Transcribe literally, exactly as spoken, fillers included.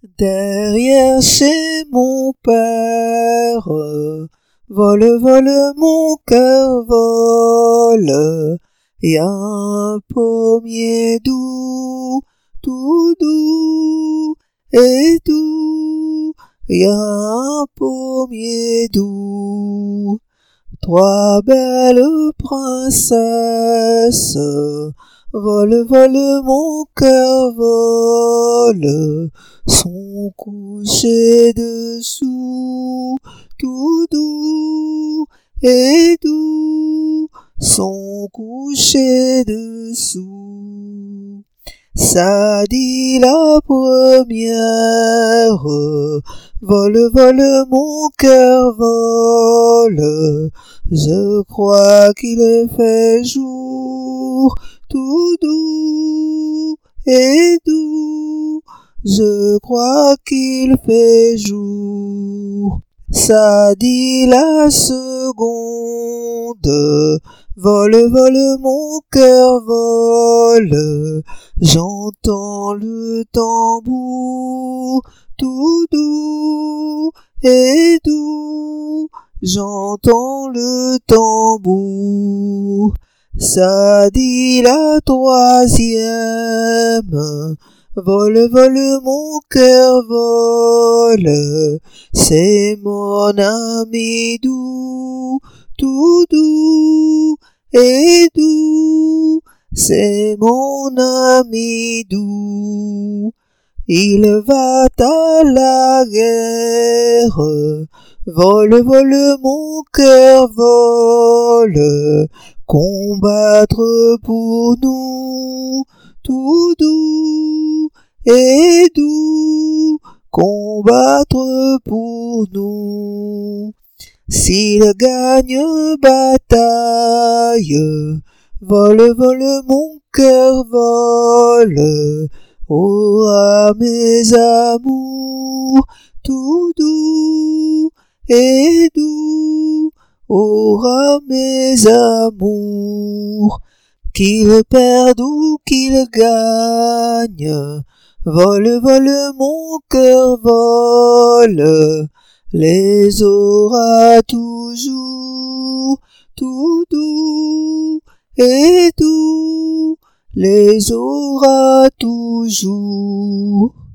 Derrière chez mon père, vole, vole, mon cœur vole. Y a un pommier doux, tout doux et doux. Y a un pommier doux. Trois belles princesses, vole, vole, mon cœur vole, sont couchées dessous, tout doux et doux, sont couchées dessous. Ça dit la première, vole, vole, mon cœur vole, je crois qu'il fait jour, tout doux et doux, je crois qu'il fait jour. Ça dit la seconde, vole, vole, mon cœur vole, j'entends le tambour, tout doux et doux, j'entends le tambour. Ça dit la troisième, vole, vole, mon cœur vole, c'est mon ami doux, tout doux et doux, c'est mon ami doux. Il va à la guerre, vole, vole, mon cœur vole, combattre pour nous, tout doux et doux, combattre pour nous. S'il gagne bataille, vole, vole, mon cœur vole, aura mes amours, tout doux et doux, aura mes amours. Qu'il perde ou qu'il gagne, vole, vole, mon cœur vole, les aura toujours, tout doux et doux, les aura toujours.